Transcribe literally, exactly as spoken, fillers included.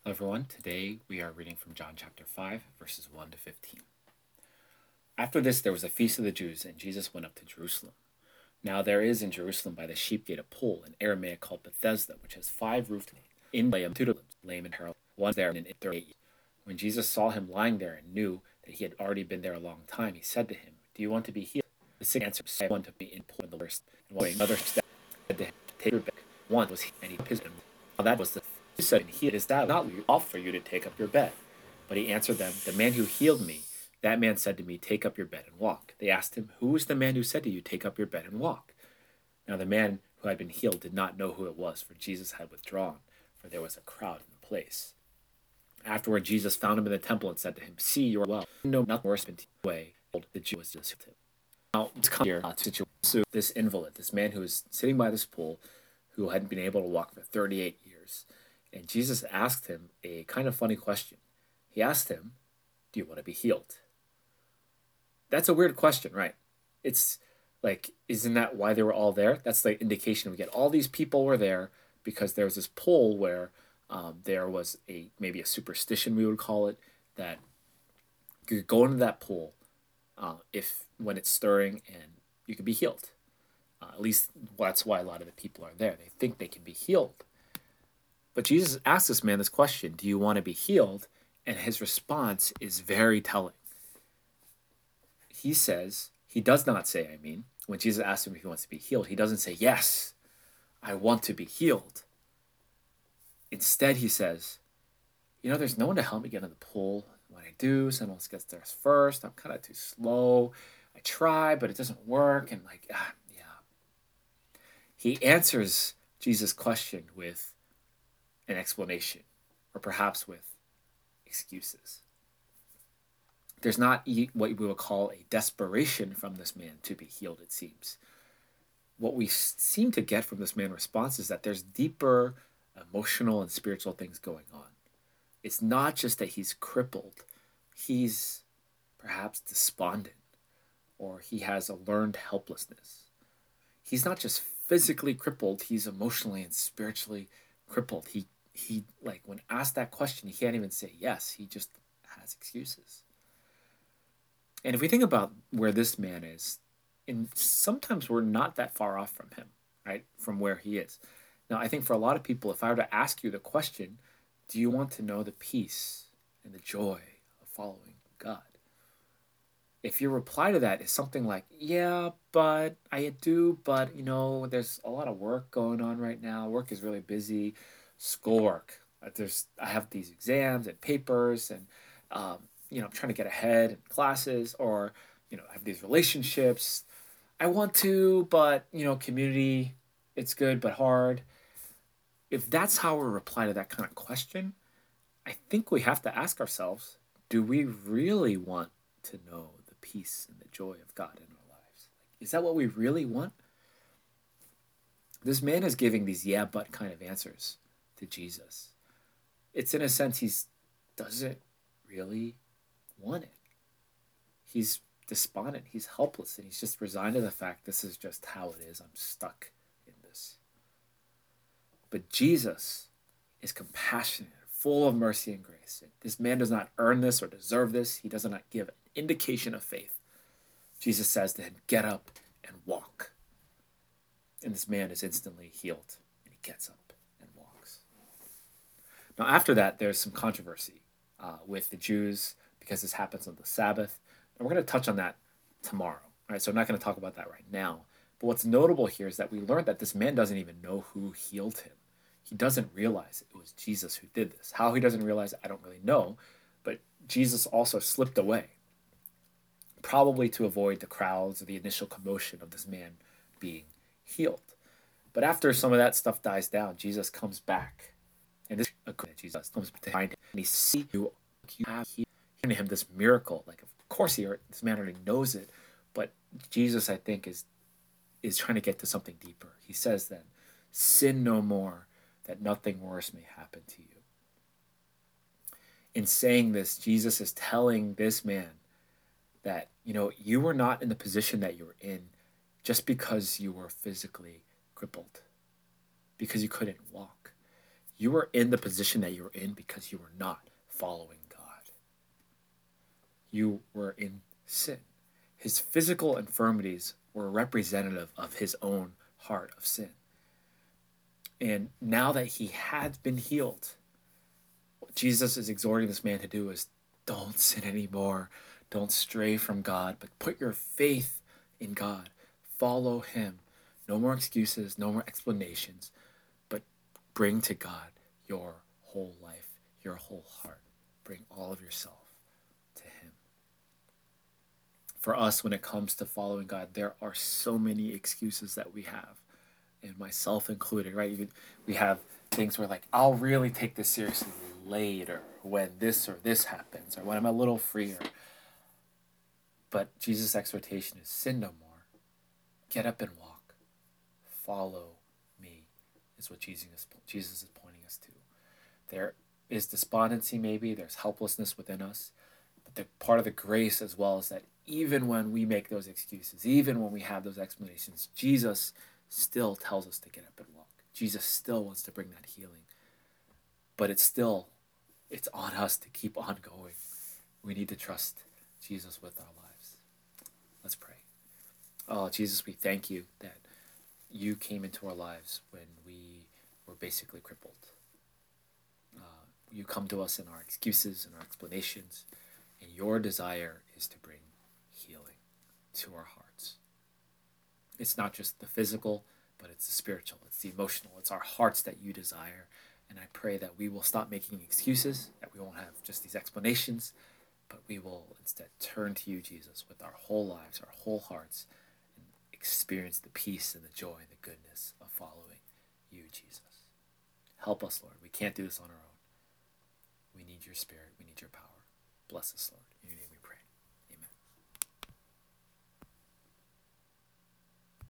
Hello, everyone. Today we are reading from John chapter five, verses one to fifteen. After this, there was a feast of the Jews, and Jesus went up to Jerusalem. Now there is in Jerusalem by the sheep gate a pool, in Aramaic called Bethesda, which has five roofed lanes. In lay a multitude of lame and paralytic, one there in thirty-eight years. When Jesus saw him lying there and knew that he had already been there a long time, he said to him, "Do you want to be healed?" The sick answered, "I want to be in pool in the worst." And one another said to him, "Take your bed." One was he, and he pissed him. Now that was the he said, "He is that not off for you to take up your bed?" But he answered them, "The man who healed me, that man said to me, 'Take up your bed and walk.'" They asked him, "Who was the man who said to you, 'Take up your bed and walk'?" Now the man who had been healed did not know who it was, for Jesus had withdrawn, for there was a crowd in the place. Afterward, Jesus found him in the temple and said to him, "See, you are well. No, nothing worse than the way the Jew was just him." Now, it's come here uh, to so this invalid, this man who was sitting by this pool, who hadn't been able to walk for thirty-eight years. And Jesus asked him a kind of funny question. He asked him, "Do you want to be healed?" That's a weird question, right? It's like, isn't that why they were all there? That's the indication we get. All these people were there because there was this pool where um, there was a maybe a superstition, we would call it, that you could go into that pool uh, if when it's stirring and you could be healed. Uh, at least that's why a lot of the people are there. They think they can be healed. But Jesus asked this man this question, "Do you want to be healed?" And his response is very telling. He says, he does not say, I mean, when Jesus asks him if he wants to be healed, he doesn't say, "Yes, I want to be healed." Instead, he says, "You know, there's no one to help me get in the pool. When I do, someone else gets there first. I'm kind of too slow. I try, but it doesn't work." And like, ah, yeah. He answers Jesus' question with an explanation, or perhaps with excuses. There's not what we would call a desperation from this man to be healed, it seems. What we seem to get from this man's response is that there's deeper emotional and spiritual things going on. It's not just that he's crippled, he's perhaps despondent, or he has a learned helplessness. He's not just physically crippled, he's emotionally and spiritually crippled. He he like when asked that question, he can't even say yes. He just has excuses. And if we think about where this man is, and sometimes we're not that far off from him, right? From where he is. Now, I think for a lot of people, if I were to ask you the question, do you want to know the peace and the joy of following God? If your reply to that is something like, "Yeah, but I do, but you know, there's a lot of work going on right now. Work is really busy, schoolwork. Uh, There's I have these exams and papers, and um, you know, I'm trying to get ahead in classes, or you know, I have these relationships. I want to, but you know, community, it's good but hard." If that's how we reply to that kind of question, I think we have to ask ourselves, do we really want to know the peace and the joy of God in our lives? Like, is that what we really want? This man is giving these yeah, but kind of answers to Jesus. It's in a sense he's doesn't really want it. He's despondent, he's helpless, and he's just resigned to the fact this is just how it is. I'm stuck in this. But Jesus is compassionate, full of mercy and grace. This man does not earn this or deserve this. He does not give an indication of faith. Jesus says to him, "Get up and walk." And this man is instantly healed, and he gets up and walks. Now, after that, there's some controversy uh, with the Jews because this happens on the Sabbath. And we're going to touch on that tomorrow. All right, so I'm not going to talk about that right now. But what's notable here is that we learned that this man doesn't even know who healed him. He doesn't realize it was Jesus who did this. How he doesn't realize it, I don't really know. But Jesus also slipped away, probably to avoid the crowds or the initial commotion of this man being healed. But after some of that stuff dies down, Jesus comes back. And this Jesus comes behind him, and he sees you, you have healed him this miracle. Like, of course, he this man already knows it, but Jesus, I think, is is trying to get to something deeper. He says then, "Sin no more, that nothing worse may happen to you." In saying this, Jesus is telling this man that, you know, you were not in the position that you were in just because you were physically crippled, because you couldn't walk. You were in the position that you were in because you were not following God. You were in sin. His physical infirmities were representative of his own heart of sin. And now that he had been healed, what Jesus is exhorting this man to do is don't sin anymore. Don't stray from God, but put your faith in God. Follow him. No more excuses, no more explanations, but bring to God your whole life, your whole heart. Bring all of yourself to him. For us, when it comes to following God, there are so many excuses that we have, and myself included, right? You, we have things where, like, I'll really take this seriously later, when this or this happens, or when I'm a little freer. But Jesus' exhortation is sin no more. Get up and walk. Follow me, is what Jesus is, Jesus is pointing us to. There is despondency, maybe. There's helplessness within us. But the part of the grace as well is that even when we make those excuses, even when we have those explanations, Jesus still tells us to get up and walk. Jesus still wants to bring that healing. But it's still, it's on us to keep on going. We need to trust Jesus with our lives. Let's pray. Oh, Jesus, we thank you that you came into our lives when we were basically crippled. Uh, you come to us in our excuses and our explanations, and your desire is to bring healing to our hearts. It's not just the physical, but it's the spiritual, it's the emotional, it's our hearts that you desire. And I pray that we will stop making excuses, that we won't have just these explanations, but we will instead turn to you, Jesus, with our whole lives, our whole hearts, and experience the peace and the joy and the goodness of following you, Jesus. Help us, Lord. We can't do this on our own. We need your spirit. We need your power. Bless us, Lord. In your name.